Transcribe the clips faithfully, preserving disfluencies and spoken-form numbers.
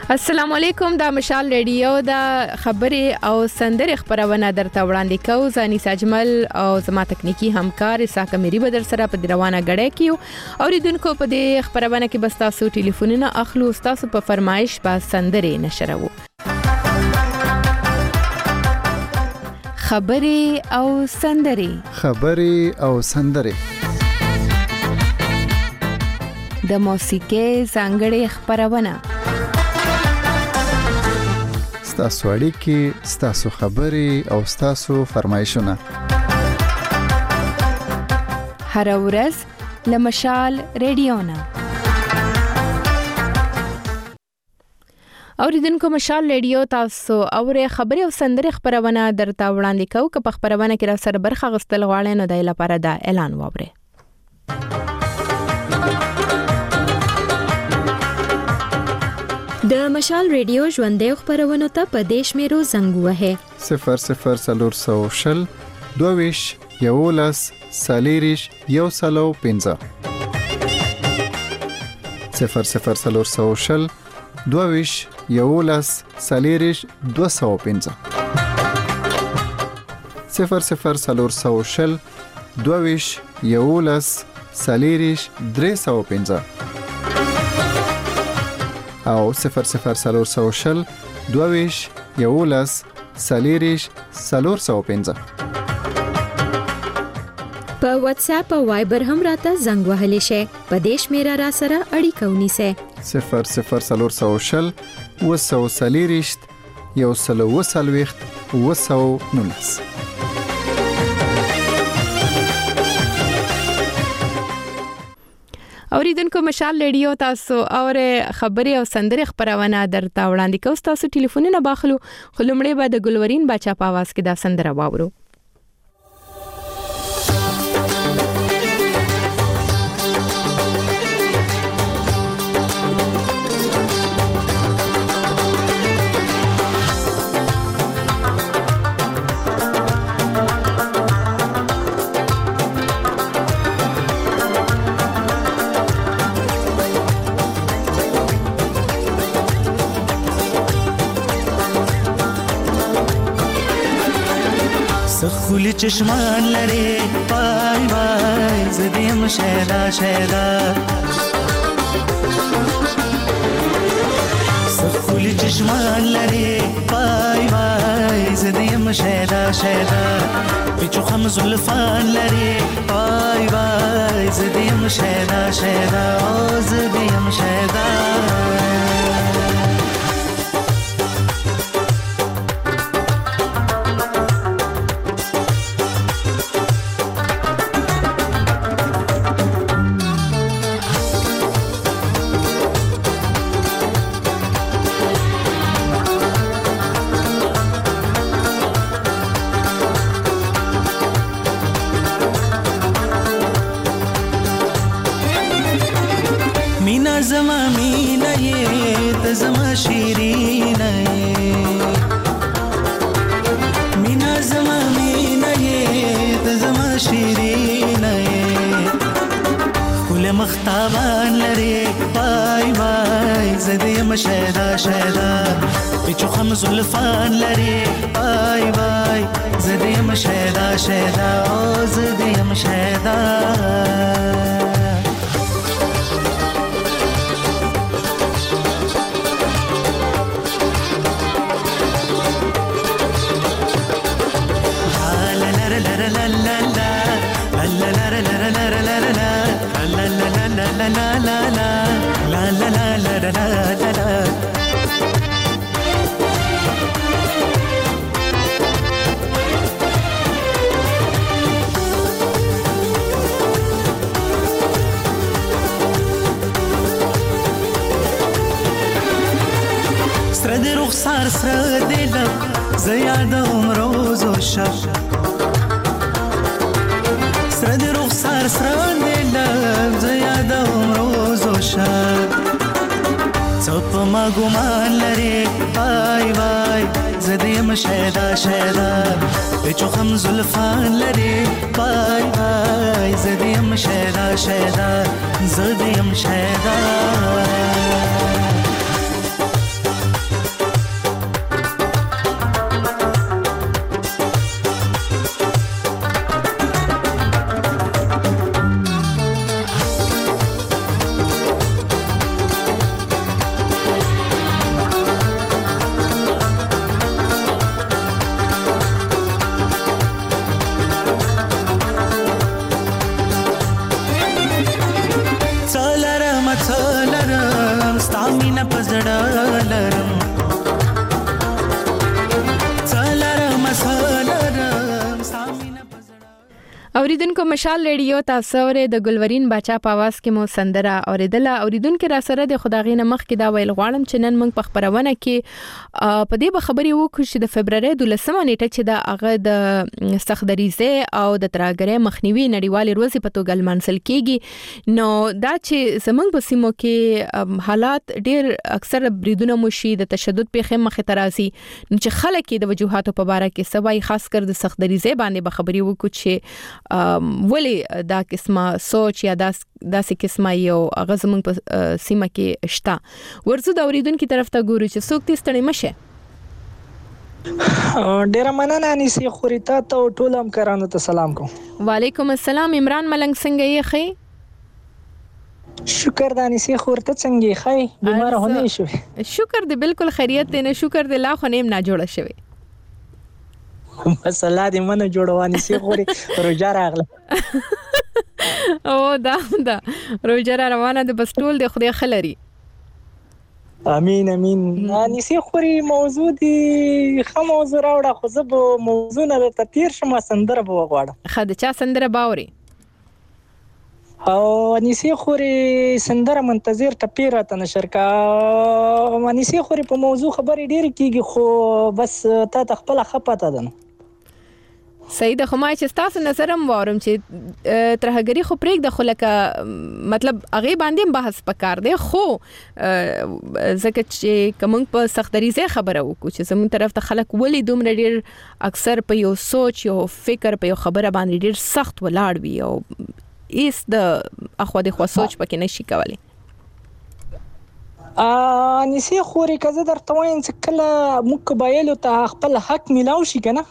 السلام علیکم، دا مشال ریډیو دا خبرې او سندرې خبرونه درته وړاندې کوم. زاني ساجمل او زما تکنیکی همکار اساک مری بدر سره په روانه غړې کیو. اوریدونکو په دې خبرونه کې بس تاسو ټلیفونونه اخلو، تاسو په فرمایش با سندرې نشرو. خبرې او سندرې خبرې او سندرې د موسیقي ځانګړې خبرونه، ستاسو اړیکې، ستاسو خبرې او ستاسو فرمایشونه هر ورځ له مشال ریډیو نه. اوریدونکو مشال ریډیو تاسو اوره خبرې او سندرې خبرونه درته وړاندې کوم. که په خبرونه کې را سره برخه غوښتل غواړئ نو د لپاره دا اعلان واورئ. د مشال ریډیو ژوندې خبرونه ته په دیش میرو زنګ وهه صفر صفر صفر شل دویش یولس سالیریش یو سلو پنځه صفر صفر صفر شل دویش یولس سالیریش دو سو پنځه صفر صفر صفر شل دویش یولس سالیریش درې سو پنځه او صفر صفر صفر شل دویش یولس سالیریش سلور سو پنځه. په واتس اپ او وایبر هم راته زنګ وهلی شي. په دیش میرا را سره اړیکه ونیسه صفر صفر صفر شل وسو سالیریش یو سلو وسلويخت وسو نونس. اوریدونکو مشال ریډیو تاسو اوره خبرې او سندرې خبرونه درته وړاندې کوم. تاسو ټلیفونونه باخلو، خلمړې به د ګلورین بچا په आवाज کې دا سندره واورو. سخولی چشمان لره وای وای زدیم شیدا شیدا سخولی چشمان لره وای وای زدیم شیدا شیدا پیچو خم زلفان لره وای وای زدیم شیدا شیدا زدیم شیدا زما مینه یې ته زما شیرینه مینا زما مینه یې ته زما شیرینه کله مختابان لري وای وای زدیم شیدا شیدا پیچو خم زلفان لري وای وای زدیم شیدا شیدا او زدیم شیدا سره د رخسار سره د لب زیادوم روز و شب سره د رخسار سره د لب زیادوم روز و شب څوپ ما ګمان لري وای وای زدیم شیدا شیدا پیچو خم زلفان لري وای وای زدیم شیدا شیدا زدیم شیدا اوریدونکو مشال ریډیو تاسو ورې د ګلورین باچا په आवाज کې مو سندره اوریدله. اوریدونکو را سره د خداغینه مخ کې دا ویل غواړم چې نن موږ په خبرونه کې په دې به خبري وکړو چې د فبرवरी دولسمه نیټه چې دا هغه د سختدریزه او د ترهګرۍ مخنیوي نړیوال ورځ په توګه لمانځل کیږي. نو دا چې زمونږ په سیمو کې حالات ډیر اکثر بریدونه مشي د تشدد په خمه خطرازي چې خلک د وجوهاتو په اړه کې سوای خاص کر د سختدریزه باندې به خبري وکړو چې ولی دا قسمه سوچ یا داس داسې قسمه یو هغه زمونږ په سیمه کې شته. ورزو د اوریدونکو طرف ته ګورو چې څوک دې ستړي مشه. ډیر مننه انیسی خوريتا ته ټول همکارانو ته سلام کوم. وعلیکم السلام. عمران ملنګ څنګه یې خې؟ شکر د انیسی خورته څنګه یې خې؟ بیمار هونه شوې؟ شکر دې بالکل خیریت دې نه شکر دې لا خو نیم نه جوړه شوی. مسله دې منه جوړوانی سي خوري روزه راغله. او دا دا روزه روانه د بس ټول د خدای خلري. امين امين. اني سي خوري موضوع دي خو موضوع راوړه خو زه به موضوع نه ته تیر شم سندره به وغواړم. خا د چا سندره باوري؟ او اني سي خوري سندره منتظر ټپیره ته نشر کا. اني سي خوري په موضوع خبرې ډېر کیږي خو بس تا ته خپل خپاته ده. صحیح ده. خو ما چې تاسو نظرم وارم چې ترهګری خو پرېګ د خلکه مطلب هغه باندې بحث پکار دی خو زکه چې کوم په سختدریزه خبره وکړو چې زمون طرف ته خلک ولې دومره ډیر اکثر په یو سوچ یو فکر په یو خبره باندې ډیر سخت ولاړ وي او ایس د اخو د خو سوچ پکې نشي کولای. ا نسی خوري کزه درته وایم چې کله موږ بایلو ته خپل حق ملاو شي کنه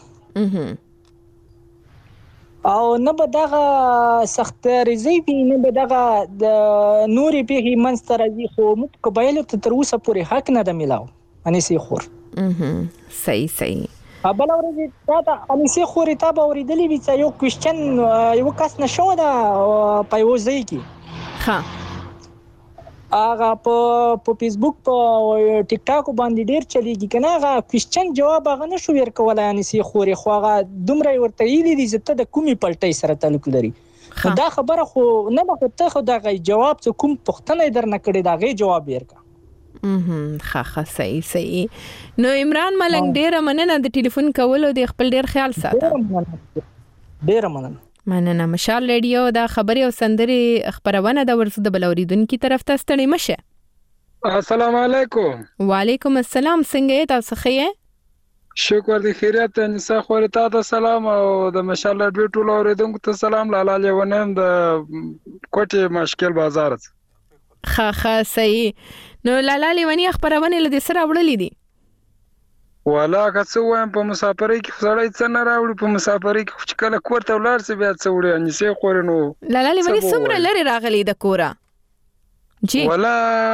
او نه به دغه سخت ریزي وي نه به دغه د نوري به منستر دي خو موږ بایلو ته تر اوسه پورې حق نه د ملاو. انسی خور صحیح صحیح. بل ورځ دا انسی خوري تا به ورېدلې وي چې یو کوېشن یو کس نشو دا په یو ځای کې ها هغه په په فیسبوک په ټیک ټاک باندې ډیر چلیږي کنه هغه کوېشن جواب هغه نشو ورکولای. انسی خوري خو هغه دومره ورته ویلي دي چې ته د کومي پلټۍ سره تعلق لري. دا خبره خو نه به ته خو دا جواب څه کوم پښتنه در نه کړي دا غي جواب ورکا. مهم ښه ښه صحیح صحیح. نو عمران ملنګ ډیر مننه د ټلیفون کولو د خپل ډیر خیال ساته. ډیر مننه. مننه. مشال ریډیو دا خبري او سندري خبرونه د ورسو د بلوریدونکو طرف ته ستړي مشه. السلام علیکم. وعلیکم السلام. څنګه تاسو ښه؟ شکر دې خیریت نسا خورتا ته سلام او د مشال ریډیو ټول اوریدونکو ته سلام. لاله لیونم د کوټه مشکل بازار. ښه ښه صحیح. نو لاله لیونی خبرونه لدې سره وړلې دي. والا که څه وایم په مسافرۍ کې سړی څه نه راوړي په مسافرۍ کې چې کله کور ته ولاړ سي بیا څه وړي ان سي خوري. نو لاله لیونی څومره لري راغلي د کوره؟ جی والا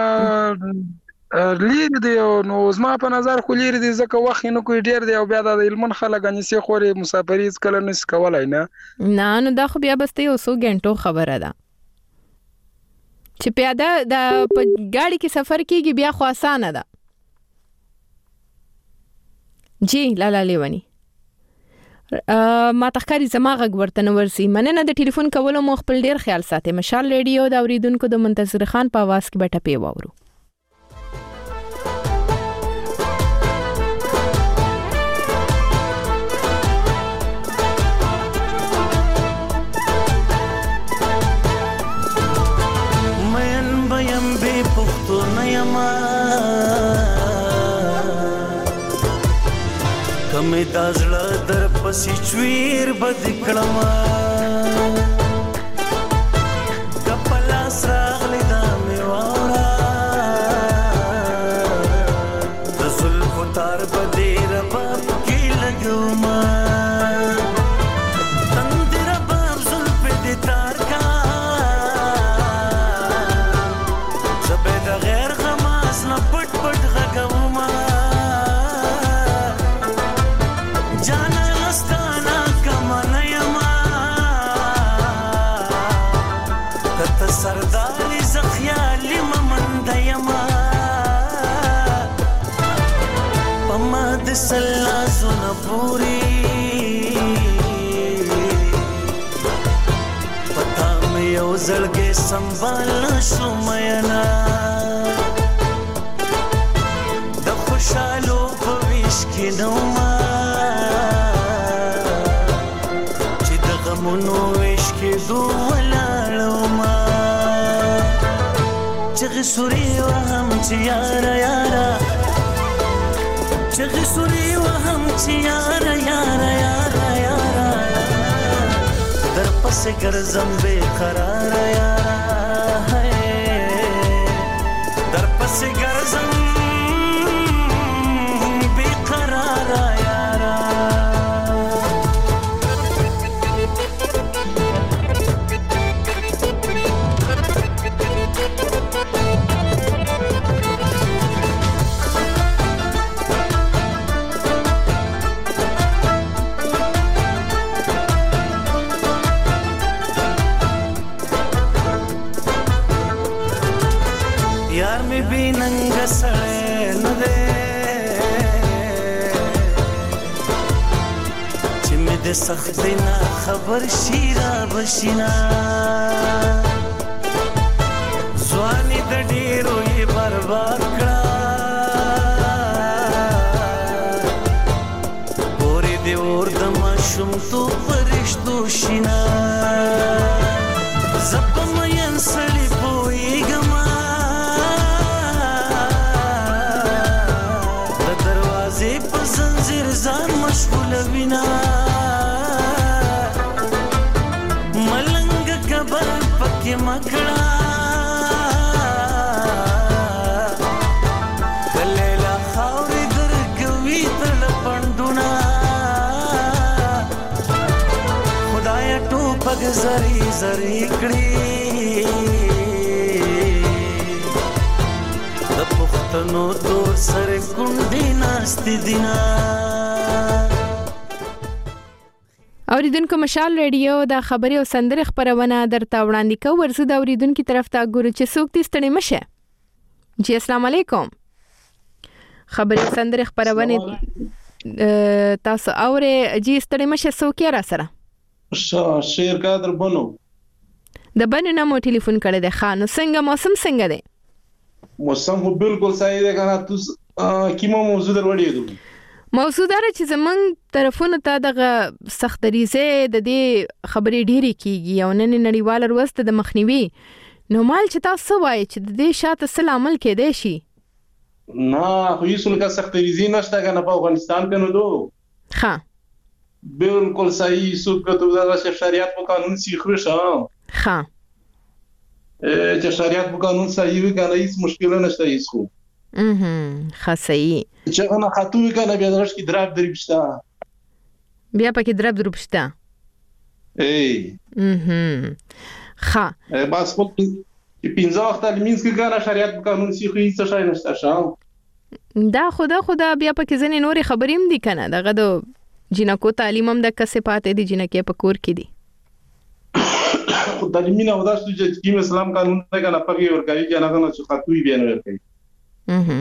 لیر دی نو زما په نظر خو لیر دی ځکه وخت نه کوي ډیر دی او بیا د علمن خلک ان سي خوري مسافرۍ کله نس کولای نه نه نو دا خو بیا بس یو څو غنټو خبره ده چې پیاده د ګاډي کې سفر کیږي بیا خو اسانه ده. جی لاله لیونی ما تخکاری زما غږ ورته نو ورسي. مننه د ټلیفون کولو مو خپل ډیر خیال ساتي. مشال ریډیو د اوریدونکو د منتظر خان په आवाज کې بټه پی وورو. مین بیم به پختو نیما کمه دازړه در پسې چویر بد کړما کپلا سراغلی دا میوارا رسول فتار بدې رباب کې لګوما تندر باب زلف دې تار کا زبې د غیر غماس نه پټ پټ غګوما سرداري زخيالي ممند يما پما د سلا زونه پوری زړګي سنبال نشو مینا د خوشالو په ویش کې نو ما چې د غمونو ویش کې دوه ما چغې سوري وهم چې یارا یارا چغې سوري وهم چې یارا یارا یارا یارا در پسې ګرځم بے قرار یارا در پسې ګرځم بے قرار یارا यार में भी नंग सड़े न दे चिम्मे दे सख्त ना खबर शीरा बशिना स्वानी द ढेरो ये बर्बाद करा बोरे दे और दमा शुम तो परिश्तो शिना जब मयन सड़ी पोई गमा زنجیر ځان مشغول وینا ملنګ کبر پکې مکړه کلیلا خاورې درګوي تل پندونه خدای ټوپک زری زری کړی د پښتنو تور سر کونډې ناستې دینا اوریدونکو مشال ریډیو دا خبري او سندره خبرونه درته وړاندې کوي ورزه دا اوریدونکو طرف ته ګورو چې څوک دې ستړي مشه جی السلام علیکم خبري او سندره خبرونه تاسو اوره جی ستړي مشه څوک را سره شیر قادر بنو د بنو نمو ټلیفون کړی دی خانو څنګه موسم څنګه دی موسم خو بالکل صحیح دی کنه تاسو کیمه موضوع دروړې دي موضوع دار چې زمنګ طرفونو ته دغه سخت ریزه د دې خبرې ډېری کیږي او نن نړیوال ورځ د مخنیوي نو مال چې تاسو وایي چې د دې شاته سل عمل کې دی شي نه خو هیڅ لکه سخت ریزه نشته کنه په افغانستان کې نو دو ها بالکل صحیح سو په توګه چې شریعت په قانون سي خوښه ها چې شریعت په قانون صحیح وي کنه هیڅ مشکل نشته هیڅ خو اها خاصي چې انا خاطوي کنه بیا درش کی دراب دربشتا بیا پکې دراب دربشتا ای اها ها بس په پینځه وخت لمینس کې کنه شریعت په قانون سي خو هیڅ شای نشته شاو دا خدا خدا بیا پکې ځنې نورې خبرې هم دي کنه دغه د جنکو تعلیم هم د کسه پاتې دي جنکه په کور کې دي خدای مینه ودا چې کیم اسلام قانون ته کنه پرې ورګي کنه کنه چې خاطوي بیان ورکړي اها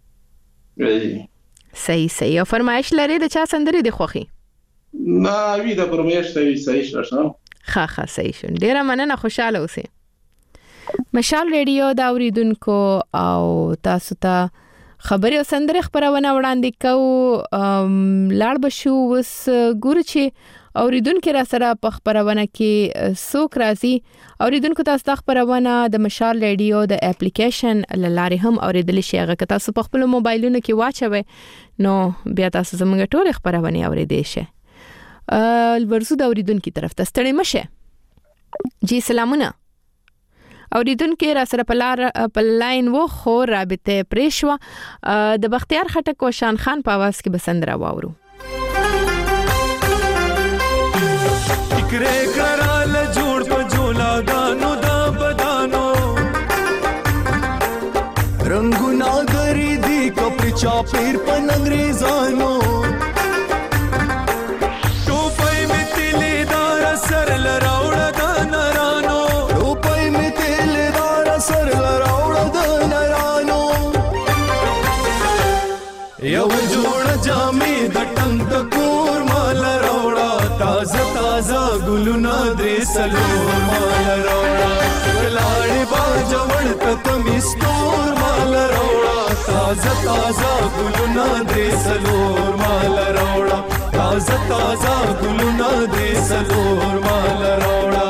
صحیح صحیح او فرمایش لري د چا سندري دی خوخي نه وی دا فرمایش صحیح صحیح شاشه ها ها صحیح شون ډیره مننه خوشاله اوسه مشال ریډیو دا اوریدونکو او تاسو ته خبري او سندره خبرونه وړاندې کو لاړ بشو وس ګور چې اوریدونکو را سره په خبرونه کې څوک راځي اوریدونکو تاسو د خبرونه د مشال ریډیو د اپلیکیشن لاره هم اوریدل شي هغه تاسو په خپل موبایلونو کې واچوي نو بیا تاسو زموږ ټول خبرونه اوریدئ شئ ورزو د اوریدونکو طرف ته ستړي مشه جی سلامونه اوریدونکو را سره په لار په لاین و خو رابطه پریشوا د بختیار خټک او شان خان په आवाज کې بسندرا واورو فکرې کرال جوړ په جولا دانو دا بدانو رنگونه غری دی کپړ چاپیر په انګریزانو ټوپای می تلې دار سر لراوړ د نرانو ټوپای می تلې دار سر لراوړ د نرانو یو جوړ جامې د ټنګ د کور مال راوړ تازه تازه ګلونه درې څلور مال راوړه لاړې باجه ورته کمې ستور مال راوړه تازه تازه ګلونه درې څلور مال راوړه تازه تازه ګلونه درې څلور مال راوړه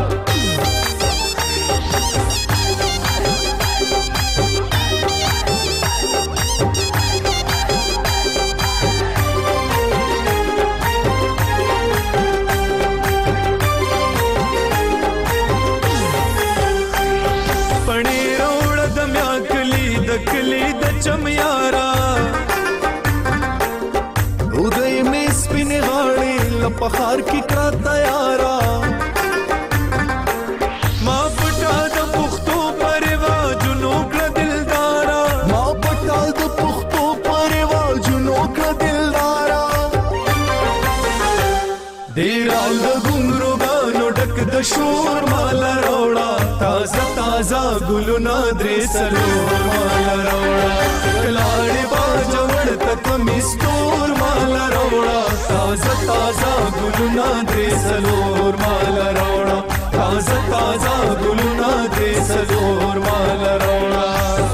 کلی د چمیارا ودای می سپین غاړي لپخار کی کرا تیارا ما پټا د پختو پروا جنو کړه دلدارا ما پټا د پختو پروا جنو کړه دلدارا ډیرال د ګونګرو غانو ډک د شور مال راوړه تازه تازه ګلونه درې څلور مال راوړه لاړې باجه ورته کمې ستور مال راوړه تازه تازه ګلونه درې څلور مال راوړه تازه تازه ګلونه درې څلور مال راوړه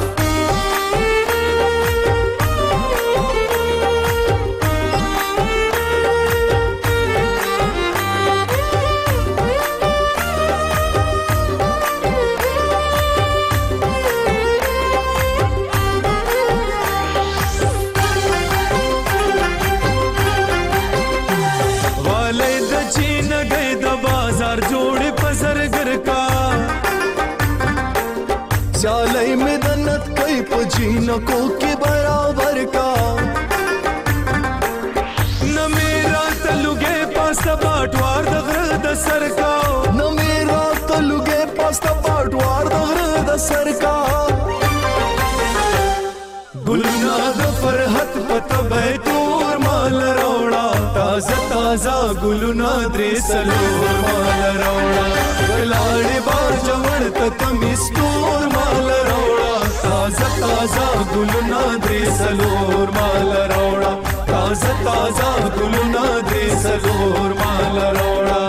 चालई में दन्नत कई पजीनकों के बराबर का न मेरा तलुगे पास्ता बाटवार दगर द सरका न मेरा तलुगे पास्ता बाटवार दगर द सरका गुलना द फरहत पत बैतूर माल रोड़ा ताजा ताजा गुलना द्रे सलोर माल रोड़ा लाड़े बाजा वड़ता कमिस्तूर माल रोड़ा ताजा ताजा गुलना द्रे सलोर माल रोड़ा ताजा ताजा गुलना द्रे सलोर माल रोड़ा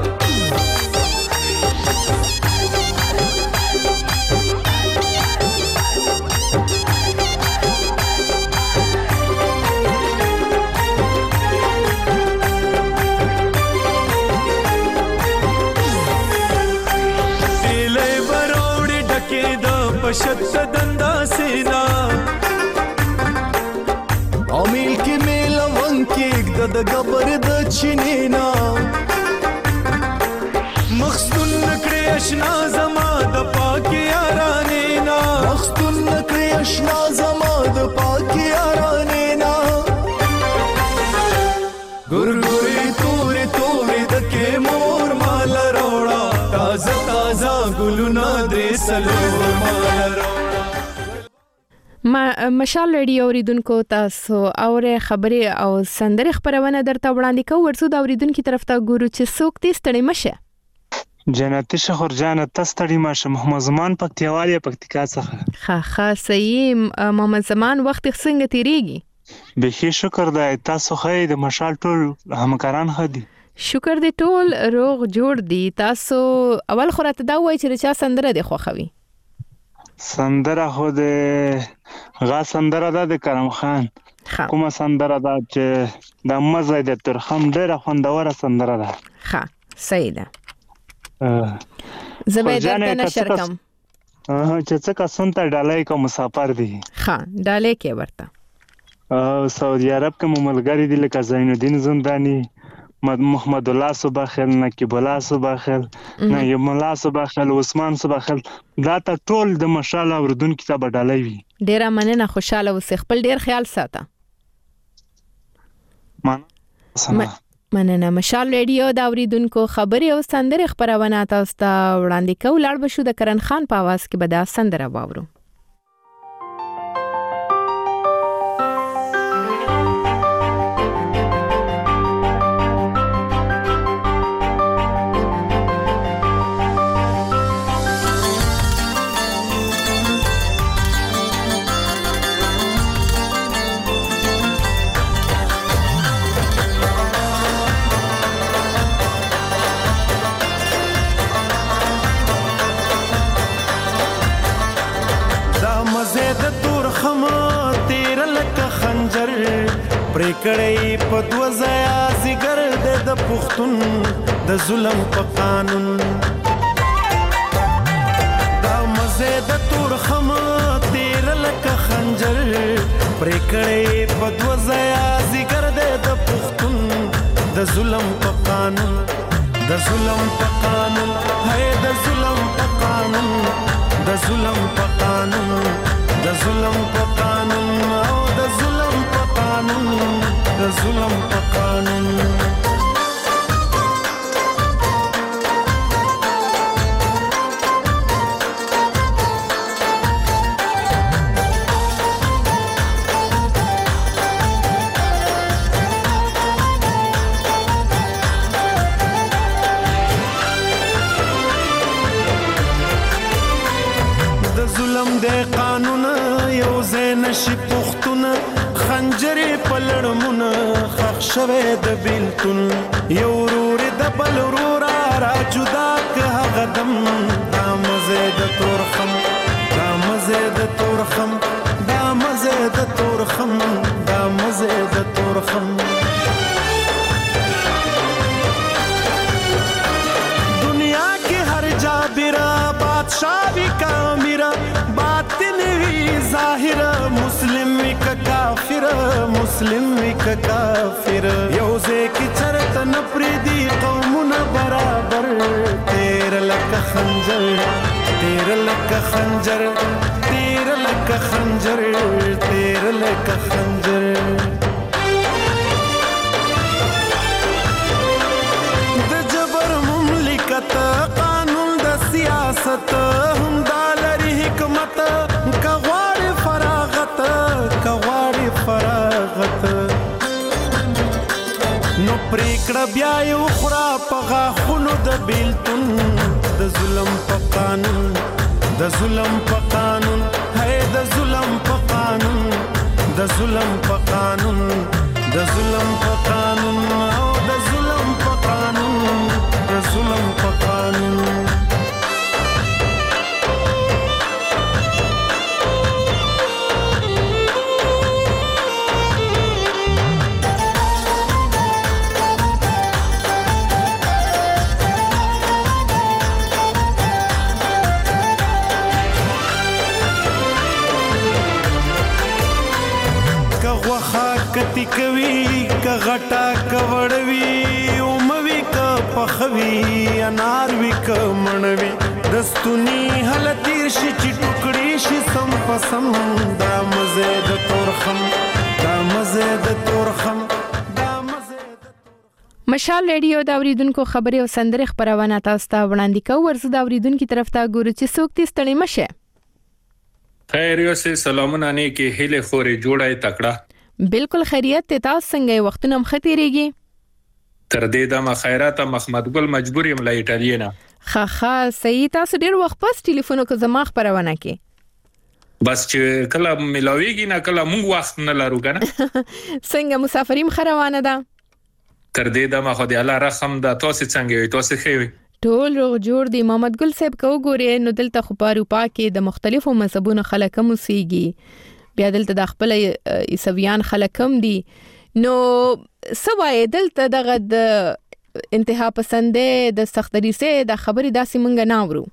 पशत दंदा सेना अमील के मेला वंके गद गबर द चिनेना मखस्तुन नकरे अशना जमा द पाके यारानेना मखस्तुन नकरे अशना जमा द पाके यारानेना गुरगुरी तोरे तोरे द के मोर माल रोड़ा ताजा ताजा गुलना दे सलोर माल रोड़ा ما مشال ریډیو اوریدونکو تاسو اوره خبري او سندره خبرونه درته وړاندې کوو ورسو د اوریدونکو طرف ته ګورو چې څوک دې ستړي مشه جنتی شخور جان تستړي مشه محمد زمان پکتیوالي پکتیکا څخه ها ها صحیح محمد زمان وخت څنګه تیریږي به شکر دا تاسو خې د مشال ټول همکاران خدي شکر دې ټول روغ جوړ دي تاسو اول خراته دا وای چې چا سندره دی خوخوي سندره خو د غا سندره ده د کرم خان کومه سندره ده چې د مزه د ترخم ډیره خوندوره سندره ده ها صحیح ده زبیدت نشر کم چې څه کا سنت ډالای کو مسافر دي ها ډالای کې ورته سعودي عرب کې مملګری دي لکه زین الدین زندانی محمد الله صباخل نقیب الله صباخل نایب الله صباخل عثمان صباخل دا ته ټول د مشال اوردون کتاب ډالای وي ډیره مننه خوشاله اوسې خپل ډیر خیال ساته مننه مشال ریډیو دا اوریدونکو خبري او سندره خبرونه تاسو ته وړاندې کوو لاړ بشو د کرن خان په आवाज کې به دا سندره واورو پریکړې په دوه ځایا زیګر د پښتون د ظلم په قانون دا مزه د تور خم تیر لکه خنجر پریکړې په دوه ځایا زیګر د پښتون د ظلم په قانون د ظلم په قانون هي د ظلم په قانون د ظلم په قانون د ظلم په قانون او د ظلم په قانون د ظلم په قانون د قانون یو زین شي پختون خنجرې پلړمون خخ شوه د بیلتون یو رور د بل رور را جدا که غدم دا مزه د تورخم دا مزه د تورخم دا مزه د تورخم دا مزه د تورخم دنیا کې هر جابرا بادشاہ بھی کامیرا باطن وی ظاهر مسلم وی کافر مسلم وی کافر یوزه کی چرت نپریدی قومنا برابر تیر لک خنجر تیر لک خنجر تیر لک خنجر تیر لک خنجر د جبر مملکت قانون د سیاست هم دالری حکمت کغواری فراغت کغواری فراغت نو پریکړه بیا یو خورا پغا خونو د بیلتون د ظلم په قانون د ظلم په قانون هي د ظلم په قانون د ظلم په قانون د ظلم په قانون او د ظلم په قانون د ظلم په قانون کتی کوي ک غټا کوړوي اوموي ک پخوي انار وی ک منوي دستونی هل تیر شي چې ټوکړي شي سم پسم دا مزه د تورخم دا مزه د تورخم دا مزه د مشال ریډیو دا اوریدونکو خبري او سندره خبرونه تاسو ته وړاندې کوو ورزه دا اوریدونکو طرف ته ګورو چې څوک دې ستړي مشه خیر یو سه سلامونه نه کې هله خوري جوړای تکړه بالکل خیریت ته تاسو څنګه وختونه مختيريږي تر دې د مخیرات محمد ګل مجبور یم لا ایټالیا خا خا صحیح تاسو ډیر وخت پس ټلیفون کو زما خبرونه کې بس چې کله ملاویږي نه کله موږ وخت نه لرو کنه څنګه مسافریم خروانه ده تر دې د مخه دی الله رحم ده تاسو څنګه وي تاسو خوي ټول روغ جوړ دی محمد ګل صاحب کو ګوري نو دلته خو پاروپا کې د مختلفو مذهبونو خلک هم سیږي بیا دلته د خپل عیسویان خلک هم دي نو سوای دلته دغه د انتها پسندې د سختري سه د خبري داسې مونږ نه اورو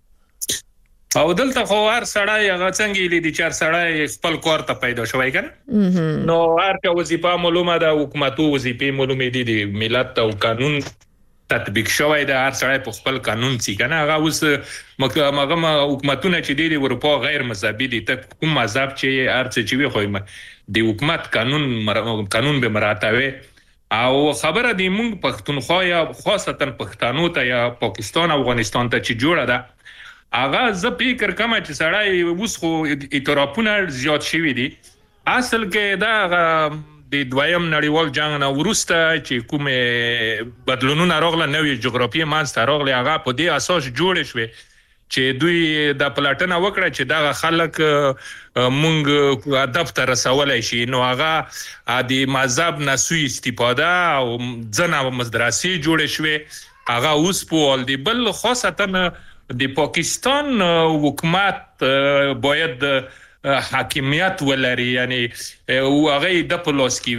او دلته خو هر سړی هغه څنګه لیدي چې هر سړی خپل کور ته پیدا شوی کنه نو هر کا وظیفه معلومه ده حکومتو وظیفه معلومه دي د ملت او قانون تطبیق شوی ده هر سړی په خپل قانون سي کنه هغه اوس مګه حکومتونه چې دي د اروپا غیر مذهبي دي ته کوم مذهب چې هر څه چې وي خو د حکومت قانون قانون به مراتبه او خبره دی مونږ پښتونخوا یا خاصتا پښتنو ته یا پاکستان افغانستان ته چې جوړه ده هغه ز فکر کوم چې سړی اوس خو اتراپونه زیات شوی دي اصل کې دا د دویم نړیوال جنگ نه ورسته چې کومه بدلونونه راغله نوې جغرافیه مانسته راغله هغه په دې اساس جوړ شوه چې دوی د پلاټنه وکړه چې دا خلک مونږ ادب ته رسولای شي نو هغه د مذهب نه سوء استفاده او ځنه مدرسې جوړ شوه هغه اوس په ول دی بل خاصتا د پاکستان حکومت باید حاکمیت ولري یعنی او هغه د پلاس کی وی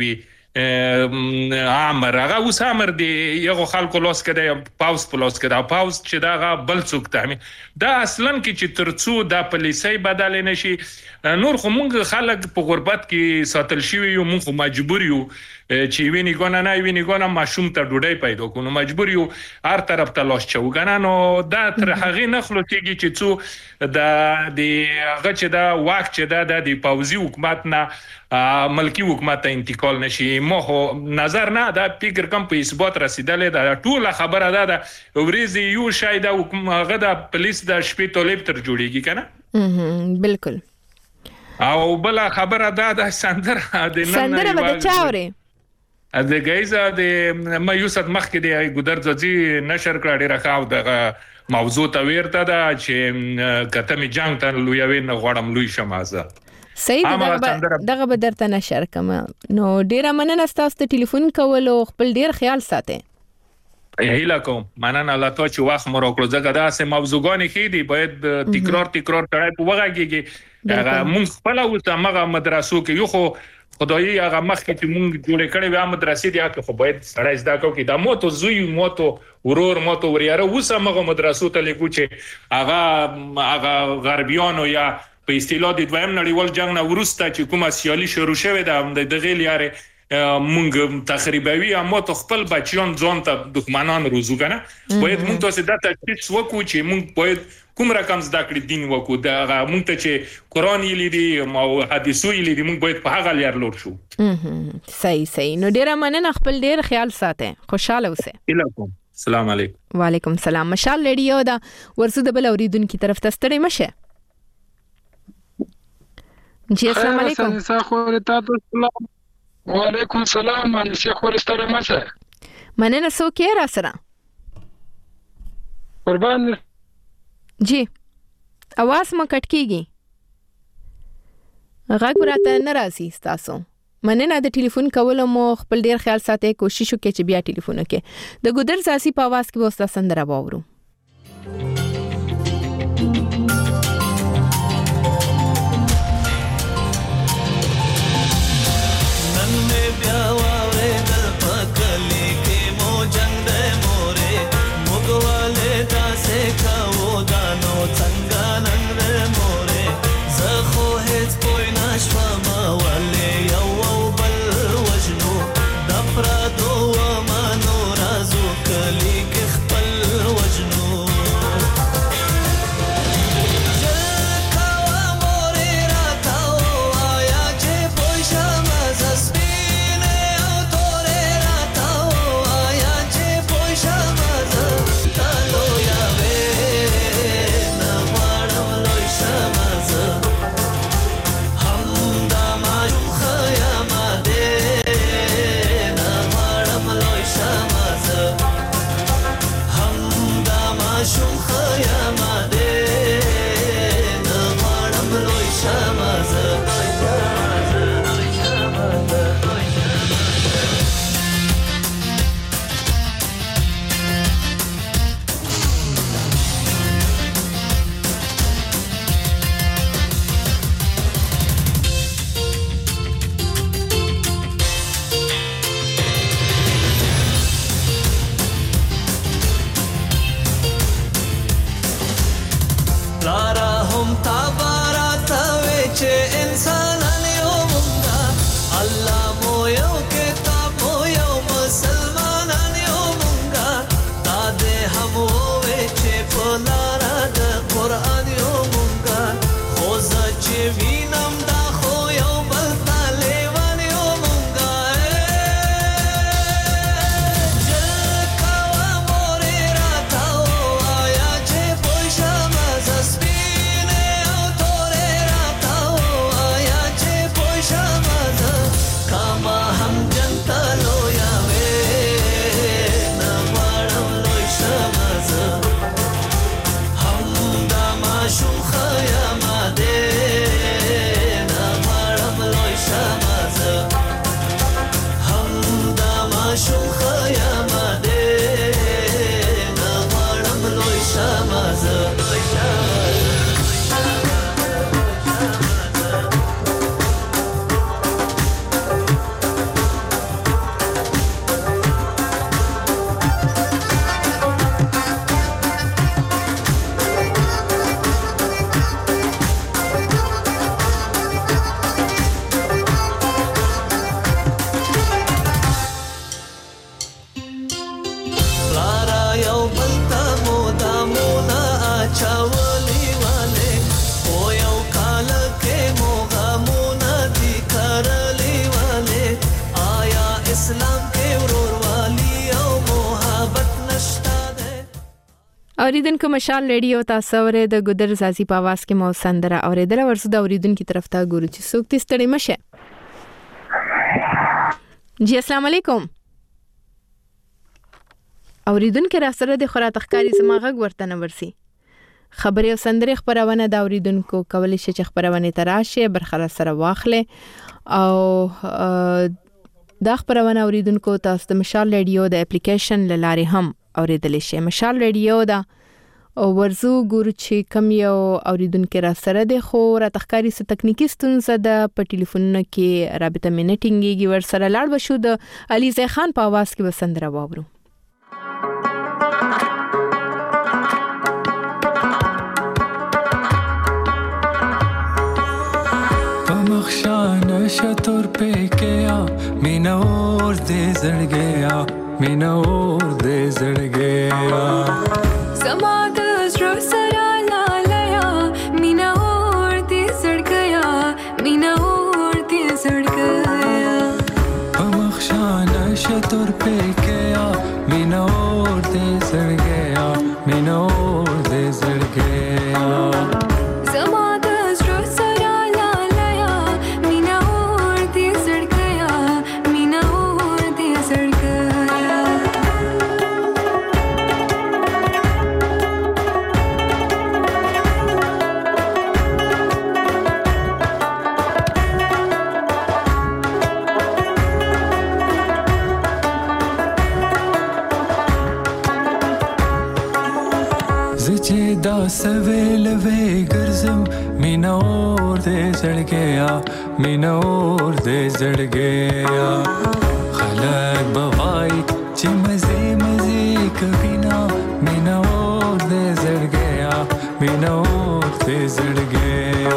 امر هغه اوس امر دی یو خلکو لوس کړي پاوز پلوس کړي پاوز چې دا بل څوک ته دا اصلا کې چې ترڅو دا پالیسي بدل نشي نور خو مونږ خلک په غربت کې ساتل شي یو مونږ مجبور یو چې ویني ګونه نه ویني ګونه ماشوم ته ډوډۍ پیدا کوو مجبور یو هر طرف ته لاس چو کنه نو دا تر هغه نه خلوتيږي چې څو دا د هغه چې دا واک چې دا د پاوزي حکومت نه ملکی حکومت ته انتقال نشي مو نظر نه دا فکر کوم په اثبات رسیدلې دا ټول خبره ده د وريزي یو شای دا هغه د پولیس د شپې طالب تر جوړیږي کنه بالکل او بل خبره ده د سندر د نن سندر به چاوري د غیزه د ما یو ست مخ کې د ګودر ځي نشر کړه ډیره خاو د موضوع ته ورته ده چې کته می جنگ ته لویوي نه غوړم لوی شمازه صحیح دغه دغه به درته نشر کوم نو ډیره مننه تاسو ته ټلیفون کول او خپل ډیر خیال ساتئ هیله کوم مننه الله ته چې وخت مو راکړو ځکه دا سه موضوعګانی کې دی باید تکرار تکرار کړای په وګاږي هغه مونږ خپل او تمغه مدرسو کې یو خو خدایي هغه مخ کې مونږ جوړ کړی و مدرسې دی هغه خو باید سړی زده کو کې دا موتو زوی موتو ورور موتو وریاره وسمغه مدرسو ته لیکو چې هغه هغه غربیانو یا په استیلا د دویم نړیوال جنگ نه ورسته چې کومه سیالي شروع شوه د دغه لیاره مونږ تخریبوي اما ته خپل بچیان ځان ته دښمنان روزو کنه باید مونږ ته د تشخیص وکړو چې مونږ باید کوم رقم زده کړی دین وکړو دا مونږ ته چې قران یې لیدي او حدیثو یې لیدي مونږ باید په هغه لار لور شو صحیح صحیح نو ډیر مننه خپل ډیر خیال ساتئ خوشاله اوسئ السلام السلام علیکم وعلیکم السلام مشال ریډیو دا ورسو د بل اوریدونکو طرف ته ستړي مشه جی السلام علیکم السلام وعلیکم السلام انسه خورستره مشه مننه سو کې را سره قربان جی اواز ما کټ کیږي غږ راته ناراضي تاسو مننه د ټلیفون کول مو خپل ډیر خیال ساتئ کوشش وکړئ چې بیا ټلیفون وکړئ د ګودر ساسي په आवाज کې وستا سندره باورو افراد و ما نور ازو کلی که خپل وجنو اوریدونکو مشال ریډیو تاسو ورې د ګودر زازي په आवाज کې مو سندره اوریدل ورسو د اوریدونکو طرف ته ګورو چې څوک دې ستړي مشه. جی السلام علیکم. اوریدونکو را سره د خورا تخکاری زما غږ ورته نه ورسي. خبري او سندره خبرونه د اوریدونکو کولای شي چې خبرونه تراشه برخه سره واخلې او دا خبرونه اوریدونکو تاسو د مشال ریډیو د اپلیکیشن لاره هم اوریدل شي. مشال ریډیو دا ورزو ګورو چې کم یو اوریدونکو را سره د خو را تخکاری س تکنیکی ستونزه د په ټلیفون کې رابطه منټینګي ور سره لاړ بشو د علیزه خان په आवाज کې وسندره واورو. शतुर पे गया मीना और दे जड़ गया मीना और दे जड़ गया समाद जरो सरा ला लया मीना और दे जड़ गया मीना और दे जड़ गया बमखशाना शतुर पे गया मीना और दे जड़ गया मीना और दे जड़ गया दा सवेल वे गर्जम मीना और दे जड़ गया मीना और दे जड़ गया खलक बवाई ची मजे मजे कभी ना मीना और दे जड़ गया मीना और दे जड़ गया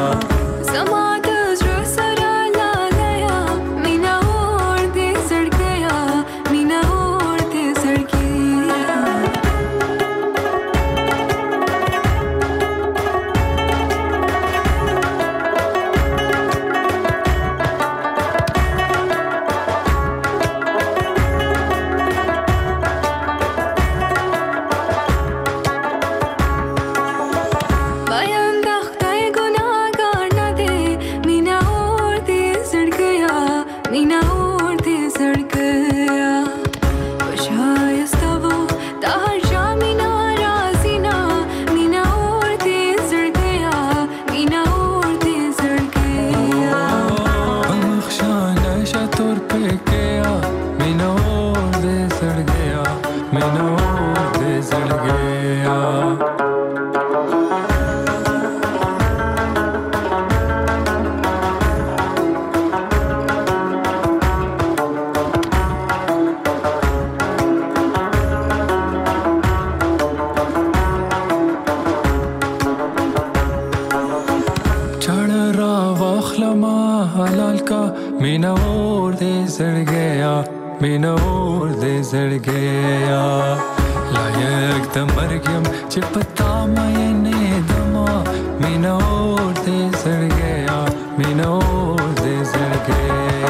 मीना और दे जड़ गया मीना और दे जड़ गया लायक द मरगम चिपता मैंने दमा मीना और दे जड़ गया मीना और दे जड़ गया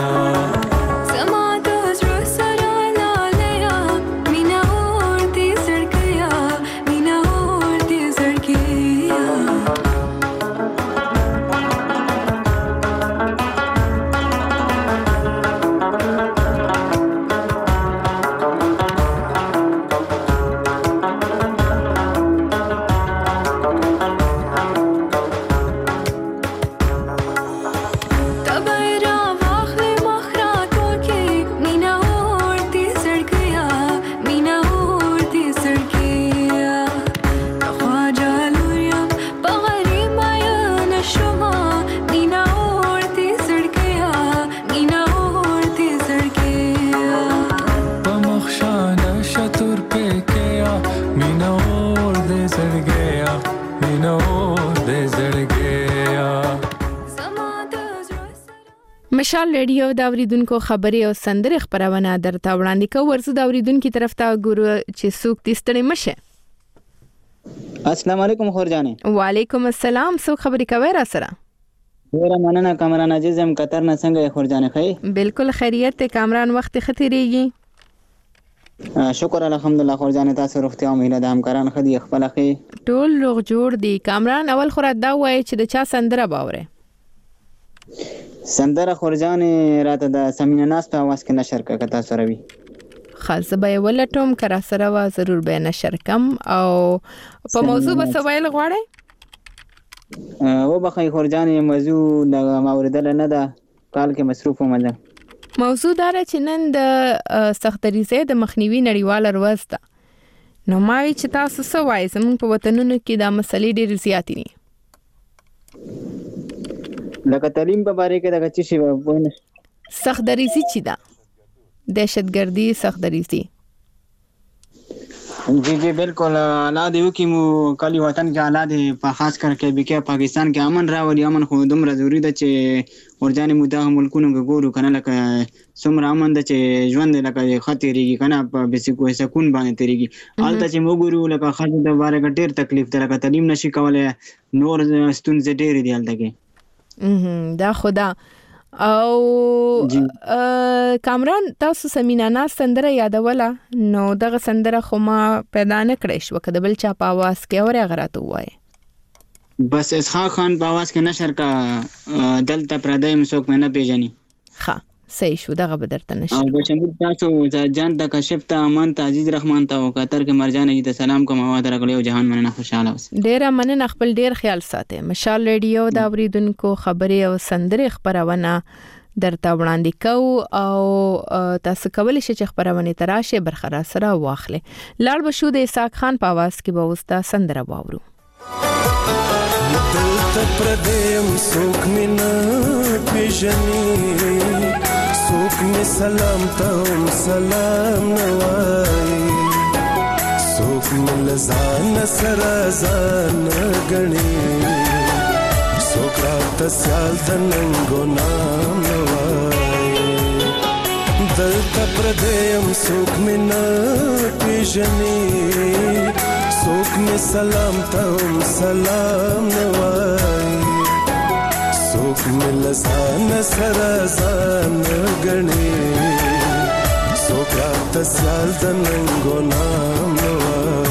مشال ریډیو دا اوریدونکو خبري او سندره خبرونه درته وړاندې کوي ورسو دا اوریدونکو طرف ته ګورو چې څوک تستړي مشه. السلام علیکم خور جانې. وعلیکم السلام. څوک خبري کوي را سره؟ ډیره مننه کامران عزیز هم قطر نه څنګه خور جانې خې؟ بالکل خیریت ته کامران وخت ختیریږي. شکر الحمدلله خور جان تاسو روغتیا او مهله د همکاران خدي خپل اخی ټول روغ جوړ دي. کامران اول خو را دا وای چې د چا سندره باوره سندره خور جان راته د سمینا ناس په आवाज کې نشر کړه تاسو روي خاصه به ولټوم کرا سره وا ضرور به نشر کم او په موضوع به سوال غواړي و بخای خور جان موضوع د موردل نه ده کال کې مصروف ومه موضوع داره چې نن د سختریزې د مخنیوي نړیواله ورځ ده. نو ما وی چې تاسو څه وایي زموږ په وطنونو کې دا مسلې ډېرې زیاتې دي لکه تعلیم په باره کې دغه څه شی وونه سختریزي چې ده دهشتګردي سختریزي जी जी बिल्कुल हालात یو کې مو کلی وطن کې حالات په خاص کر کې بکه پاکستان کې امن راولي امن خو دومره ضروری ده چې ورځانه مودا ملکونو کې ګورو کنه لکه څومره امن ده چې ژوند لکه خطرېږي کنه په بیسیکو سکون باندې تیریږي حالت چې مو ګورو لکه خاصه د باره کې ډېر تکلیف ده لکه تعلیم نشي کولای نور ستونزې ډېرې دي حالت کې دا خدا او کامران تاسو سمینا ناس سندره یادوله نو دغه سندره خو ما پیدا نه کړې شو کده بل چا په आवाज کې اورې غراته وای بس اسحاق خان په आवाज کې نشر کا دلته پردای مسوک مې نه پیژني ها صحیح شو دغه بدرته نشي او بشمول تاسو جان د کشف ته امان ته عزیز رحمان ته او قطر کې مرجان جی ته سلام کوم او درغلی او جهان مننه خوشاله اوسه ډیر مننه خپل ډیر خیال ساته مشال ریډیو دا اوریدونکو خبري او سندره خبرونه درته وړاندې کو او تاسو کولی شئ چې خبرونه تراشه برخرا سره واخلې لاړ بشو د اسحاق خان په आवाज کې به وستا سندره واورو دلته پردیم سوک مینا پیژنی سوک می سلام تاوم سلام نوائی سوک می لزان سرازان گنی سوک رات سیال دننگو نام نوائی دلتا پردیم سوک مینا پیژنی سوک می سلام تاوم سلام نوائی سوک می لزان سرازان گنی سوک رات سیال دننگو نام نوائی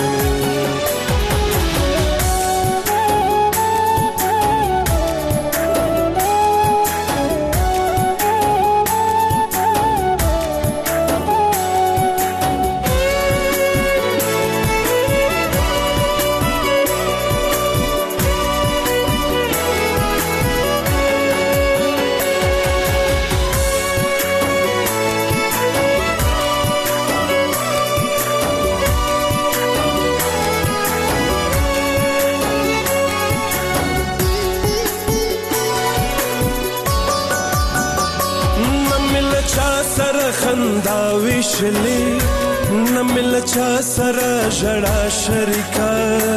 خندا وشلی نمل چا سره جړا شریکا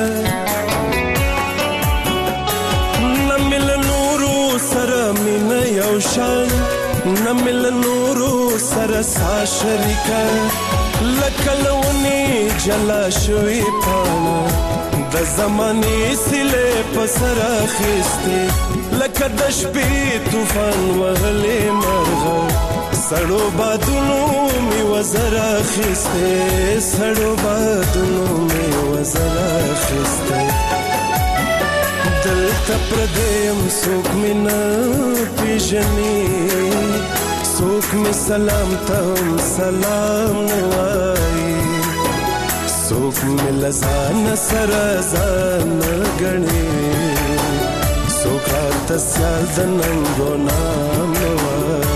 نمل نورو سره مين یو شان نمل نورو سره سا شریکا لکلونی جلا شوی پانا د زماني سله پسر خسته لکه د شپې طوفان وهلې مرغه سړو بادونو می وزرا خسته سړو بادونو می وزرا خسته دلته پردیم سوک مینا پیژنی سوک می سلام تاوم سلام نوائی سوک می لزان سرازان گنی سوک رات سیال دننگو نام نوائی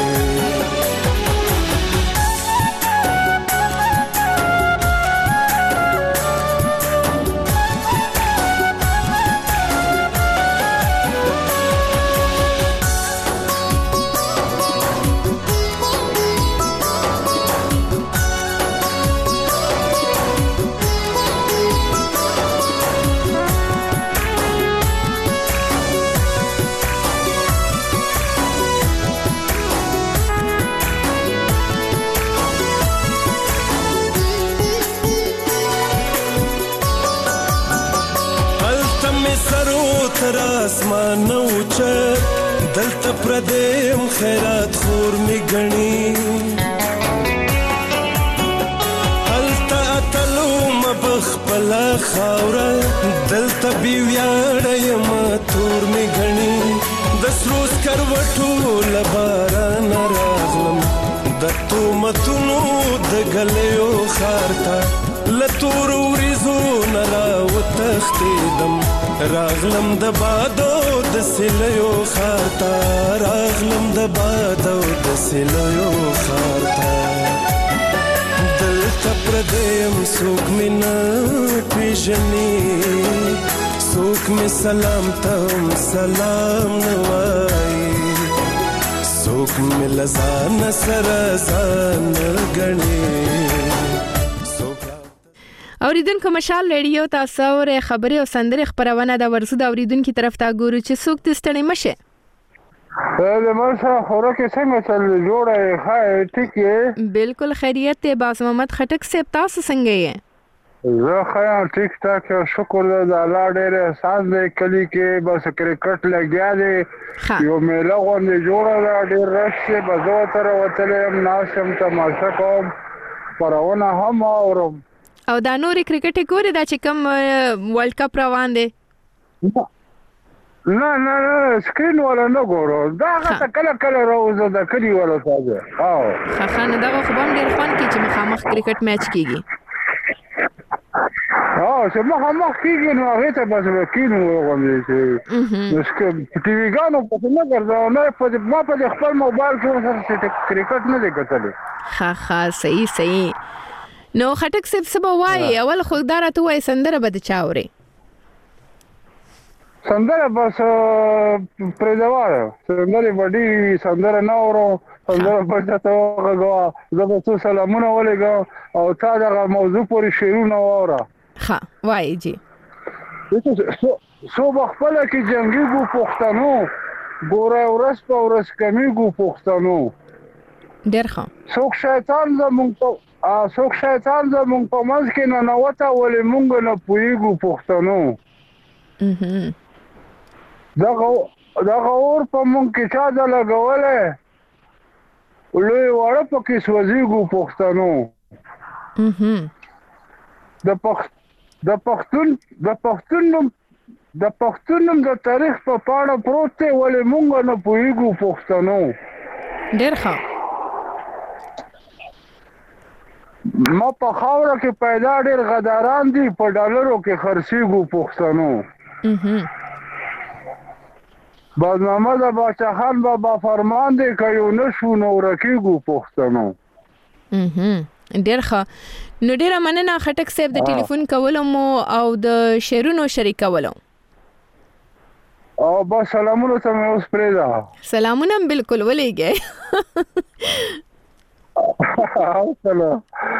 اسمان اوچه دلته پردیم خیرات خور می گنی خپل خاوره دلته بي ویاړ یم تور می غني د سروس کروټو لباران راغلم د تومتونو د غليو خارتا لتور وريزو نرا وتختیدم راغلم د بادو د سلیو خارتا راغلم د بادو د سلیو خارتا دلته پردیم سوک مینا پیژنی سوک می سلام تم سلام نوائی سوک می لزان سرزان گنی اوریدونکو مشال ریډیو تاسو ور خبري او سندري خبرونه د ورسو د اوریدونکو طرف ته ګورو چې څوک تستړی مشه د مرسا خوراکه څنګه چل جوړه ښه ټیک یې بالکل خیریت ته باز محمد خټک صاحب تاسو څنګه یې زه خیا ټیک ټاک شکر د الله ډېر احساس دې کلی کې بس کرکټ لګیا دی یو میله غونډه جوړه ده ډېر رش بزو تر وتلم ناشم تماشا کوم پرونه هم اورم او دا نورې کرکټ ګوري دا چې کوم ورلد کپ روان دی نه نه نه سکرین ولا نه ګورو دا هغه کله کله راوځي دا کلی ولا تاجه او خخانه دا خو هم ډیر فن کې چې مخامخ کرکټ میچ کیږي او چې مخامخ کیږي نو هغه ته بس وکینو وغوړي چې نو چې ټي وی ګانو په نه ګرځاو نه په ما په خپل موبایل کې سره کرکټ نه دی کتلې ها ها صحیح صحیح نو خټک صاحب سبا وای اول خو دا راته وای سندره بد چاوري سندره بس پرېدواره سندره وړي سندره نه اورو سندره پټه غوا زه به سلامونه ولګم او تا دا موضوع پورې شیرونه وره ها وای جی سو بخپل کې جنگي ګو پښتنو ګوره ورس په ورس کمی ګو پښتنو ډېر ښه څوک شیطان زمونږ ا څوک شیطان زمونږ په منځ کې نه نوته ولې مونږ نه پوهیږو پښتنو دغه دغه اور په مونږ کې چا د لګولې لوی وړه په کې سوځېږو پښتنو د پښت د پښتون د پښتون د پښتون د تاریخ په پاڼه پروت دی ولې مونږ نه پوهیږو پښتنو ډېر ښه ما په خاوره کې پیدا ډېر غداران دي په ډالرو کې خرڅېږو پښتنو باز محمد باچا خان بابا فرمان دی که یو نشو نو ورکېږو پښتنو ډېر ښه نو ډېره مننه خټک صاحب د ټلیفون کولو مو او د شعرونو شریکولو او بس سلامونه ته مې اوس پرېږده سلامونه بالکل ولېږئ اوسله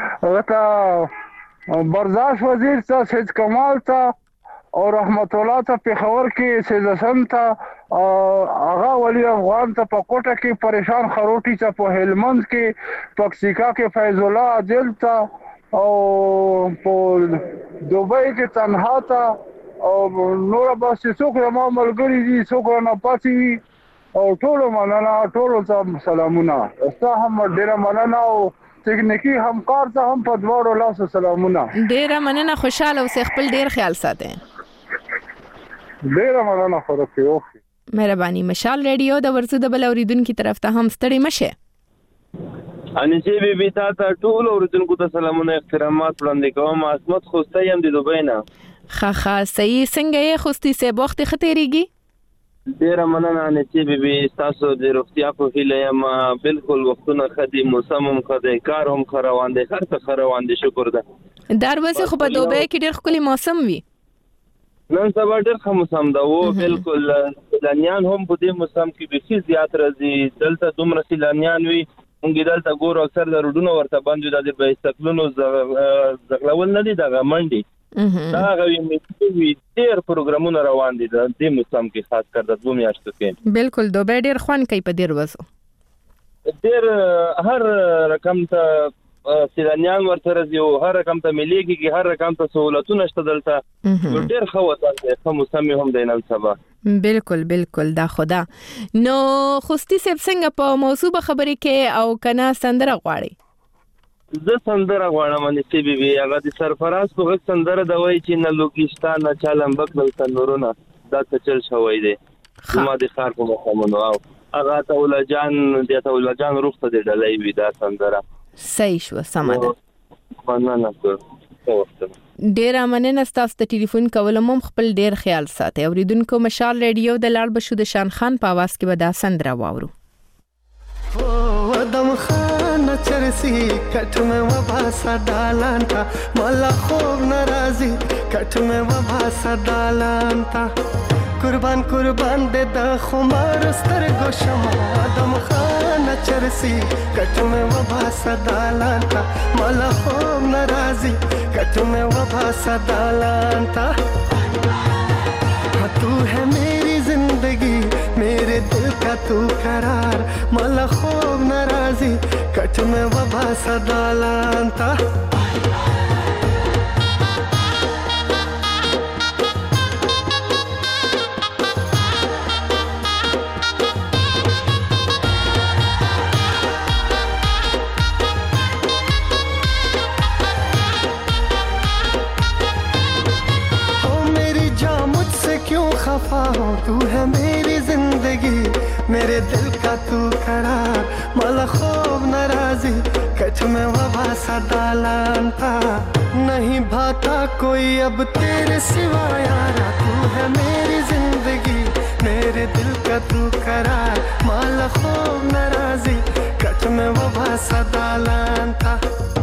هغه برداشت وزیر ته سید کمال ته او رحمت الله ته پېښور کې سید حسن ته هغه ولی افغان ته په کوټه کې پریشان خروټي ته په هلمند کې پکسیکا کې فیض الله عادل ته او په دوبۍ کې تنها ته او نور بس څوک ما ملګری دي څوک نه پاتې وي او ټولو مننه ټولو ته سلامونه استا هم ډیره مننه او تکنیکی همکار ته هم په دواړو لاسو سلامونه ډیره مننه خوشاله اوسې خپل ډیر خیال ساتئ ډیره مننه خورته اوخي مهرباني مشال ریډیو د ورسو د بل اوریدونکو طرف ته هم ستړي مشه انجی بی بی تا ته ټول اوریدونکو ته سلامونه احترامات وړاندې کوم عصمت خوسته يم د دوبۍ نه خا خا صحیح څنګه یې خوستي سه وخت ختیریږي ډیره مننه انجی بی بی تاسو د روغتیا په هیله یم بالکل وختونه خدي موسم هم خدي کار هم خروان دي هر څه خروان دي شکر ده دروازه خو په دوبۍ کې ډیر خولي موسم وي نن سبا ډیر ښه موسم ده او بالکل سیلانیان هم په دې موسم کې به زیات راځي دلته دومره سیلانیان وي موږ دلته ګورو اکثر د روډونو ورته باندې د بایسکلونو زغلول نه دي دغه منډي دا غوي مې ډیر پروګرامونه روان دي د دې موسم کې خاص کر د دوه میاشتو کې بالکل دوبۍ ډیر خوان کوي په ډیر وځو ډیر هر رقم ته سیلانیان ورته راځي او هر رقم ته مليږي کې هر رقم ته سہولتونه شته دلته ډیر ښه وته د موسم هم د نن سبا بالکل بالکل دا خدا نو خوستي سب څنګه په موضوع خبرې کې او کنا سندره غواړي زه سندره غواړم نصیبې وي هغه د سرفراز په غږ سندره د وایي چې نه لوګیشتا نه چالمبک نه تنورونه دا څه چل شوی دی زما د ښار په مقامونو او هغه توله جان د توله جان روح ته د ډلۍ وي دا سندره صحیح شو سمه ده مننه ډیر مننه ستاسو ته ټلیفون کولم هم خپل ډیر خیال ساتي اوریدونکو مشال ریډیو د لاړ بشو د شان خان په आवाज کې به دا سندره واورو ودم خان چرسی کټ میں وبا سدالانتا مالا خوب ناراضی کټ میں وبا سدالانتا قربان قربان دے د خمار سترګو شمع ودم خان چرسی کټ میں وبا سدالانتا مالا خوب ناراضی کټ میں وبا سدالانتا تو ہے میری زندگی मेरे दिल का तू करार मला खूब नाराजी कट में वबा सदालांता ओ मेरी जान मुझसे क्यों खफा हो तू है मेरी जिंदगी मेरे दिल का तू करार मला खूब नाराजी कच में वबा सदालांता नहीं भाता कोई अब तेरे सिवा यारा तू है मेरी जिंदगी मेरे दिल का तू करार मला खूब नाराजी कच में वबा सदालांता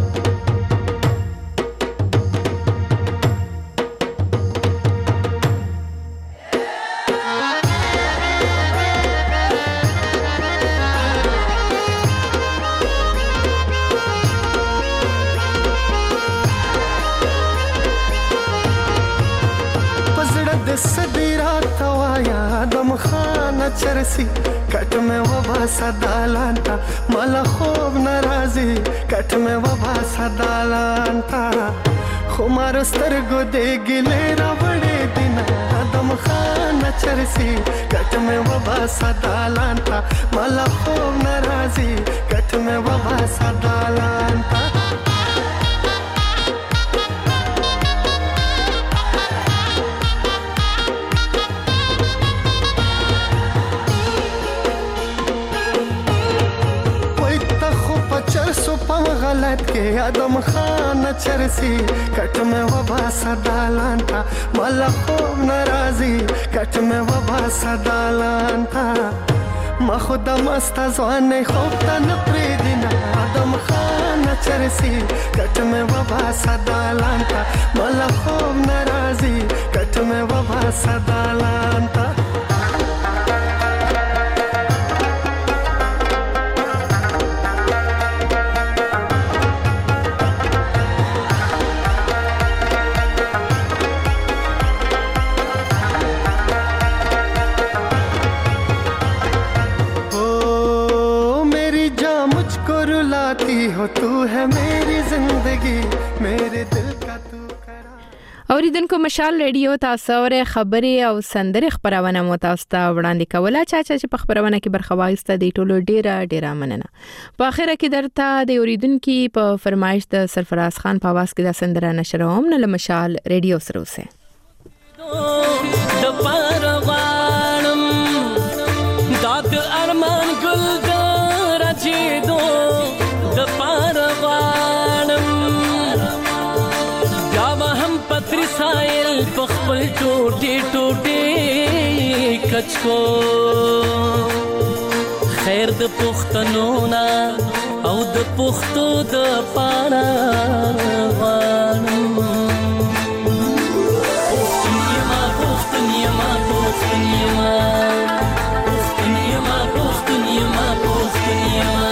चरसी कट में वबा सदालांता मला खूब नाराजी कट में वबा सदालांता खुमारो स्तरगो दे गिले रबड़े दिन दम खान चरसी कट में वबा सदालांता मला खूब नाराजी कट में वबा सदालांता गलत के आदम खान चरसी कट में वबा सदालांता मला खूब नाराजी कट में वबा सदालांता ما خدا مست ځوان خوب ته نه پرېږدينه آدم خان چرسي کټ مې وبا سدالانتا مله خوب ناراضي کټ مې وبا سدالانتا हो तू है मेरी जिंदगी मेरे दिल का तू اوریدونکو مشال ریډیو تاسو ورې خبري او سندري خبرونه مو تاسو ته وړاندې کوله چا چې په خبرونه کې برخه واخیسته دی ټولو ډیره ډیره مننه په اخره کې درته د اوریدونکو په فرمایش د سرفراز خان په आवाज کې د سندره نشر هم نه مشال ریډیو سره اوسه د پروانم داد ارمان ګل راځي دو د پروانم پتری سائل پخپل ټوټي ټوټي کچکو خیر د پښتنو نا او د پښتو د پانا غانم پښتنیما پښتنیما پښتنیما پښتنیما پښتنیما پښتنیما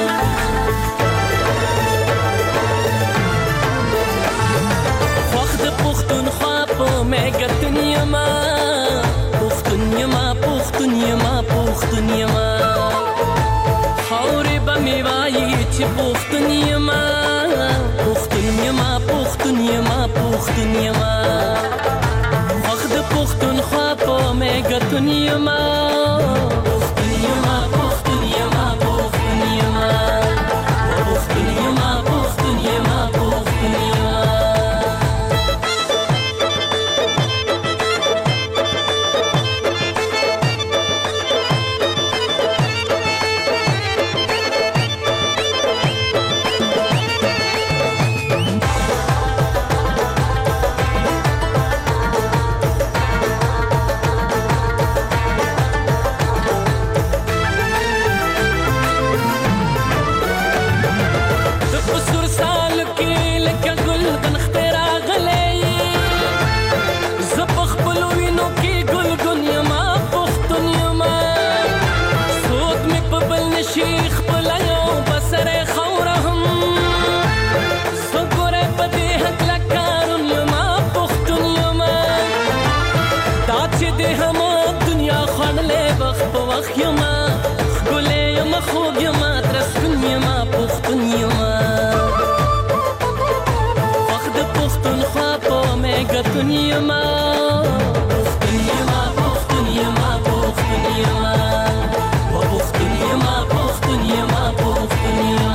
मैं गतनियमा पुख्तनियमा पुख्तनियमा पुख्तनियमा हाउरे बमेवाई छि पुख्तनियमा पुख्तनियमा पुख्तनियमा पुख्तनियमा वक्त पुख्तन ख्वाप मैं गतनियमा पुख्तनियमा पुख्तनियमा पुख्तनियमा पुख्तनियमा पुख्तनियमा پختونخوا په میګتون یما پختون یما پختون یما پختون یما و پختون یما پختون یما پختون یما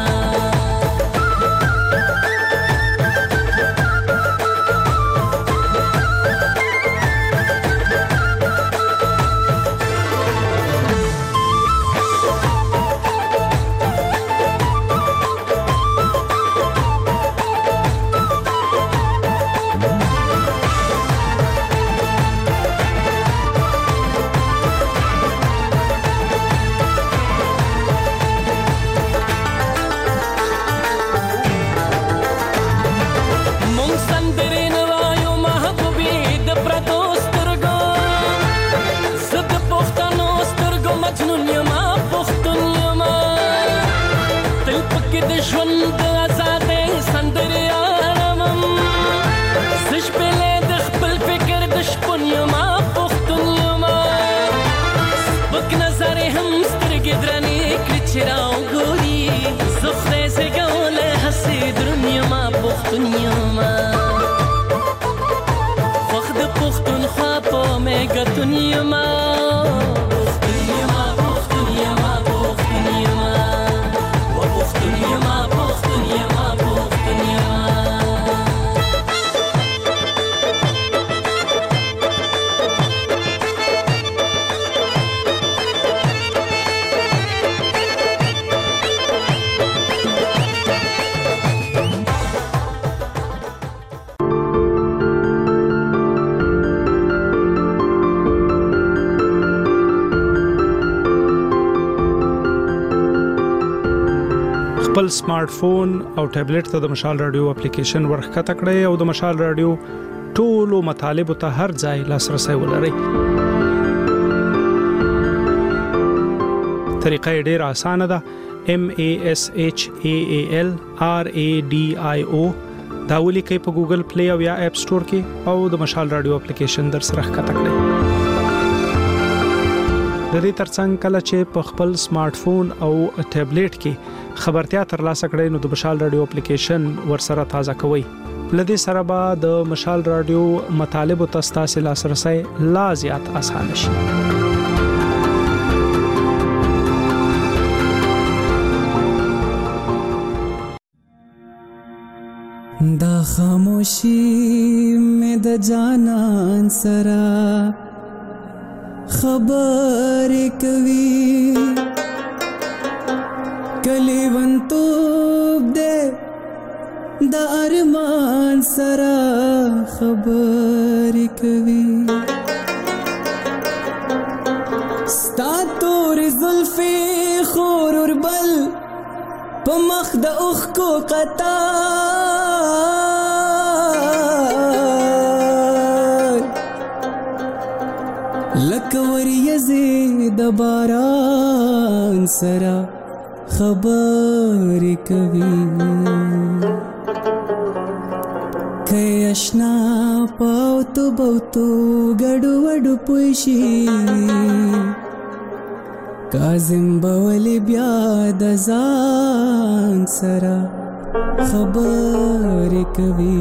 خپل سمارټ فون او ټابلیټ ته د مشال رادیو اپلیکیشن ورخته کړئ او د مشال رادیو ټولو مطالبه ته هر ځای لاسرسي ولرئ. طریقه ډیره اسانه ده. M A S H A A L R A D I O دا ولیکئ په ګوګل پلی او یا اپ سٹور کې او د مشال رادیو اپلیکیشن در سره ښکته کړئ. د دې ترڅنګ کله چې په خپل سمارټ فون او ټابلیټ کې خبرتیا ترلاسه کړئ نو د مشال رادیو اپلیکیشن ورسره تازه کوئ. لدې سره به د مشال رادیو مطالب او تاسو لاسرسي لا زیات آسان شي. دا خاموشي مې د جانان سره خبرې کوي کلی ونتوب دې د ارمان سره خبرې کوي ستا تور زلفې خور وربل په مخ د اوښکو قطار لکه وریځې د باران سره خبرې کوي که اشنا پاوتو بوتو ګډو وډو پوشي کاظم بولی بیا د ځان سره خبرې کوي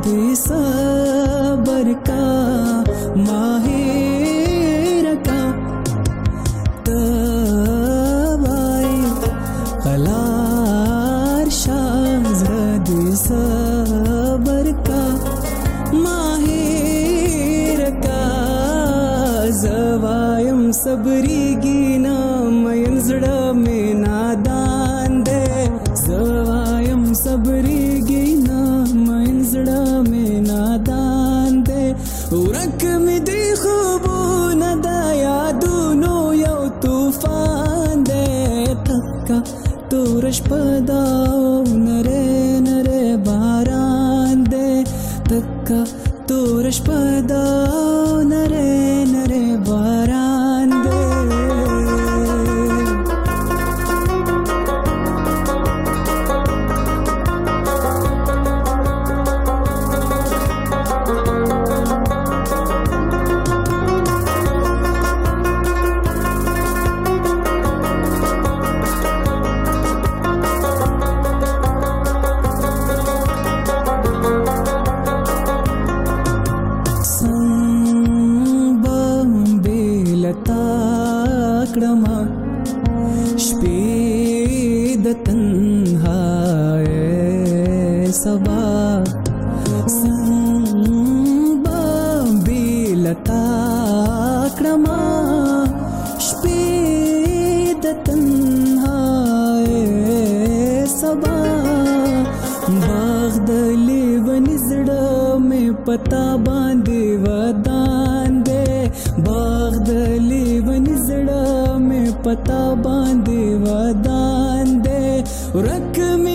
दे सबर का माहिर का तबाई कलार शाहज़द सबर का माहिर का जवायम सबरी गिना मयन जड़ा में नादान दे जवायम सबरी गिना मयन जड़ा में नादान दे उरक में दे खूबो नदाया दोनों यौ तूफान दे तक्का तोरश पदाओ नरे नरे बारान दे तक्का तोरश पदाओ नरे नरे बारान दे ताकड़मा शपे द तन्हाए सबा संबा बेलताकड़मा शपे द तन्हाए सबा बागदले वनिजड़ा में पता बांधे वदान दे बागदले वनिजड़ा में पता बांधे वदान दे रख में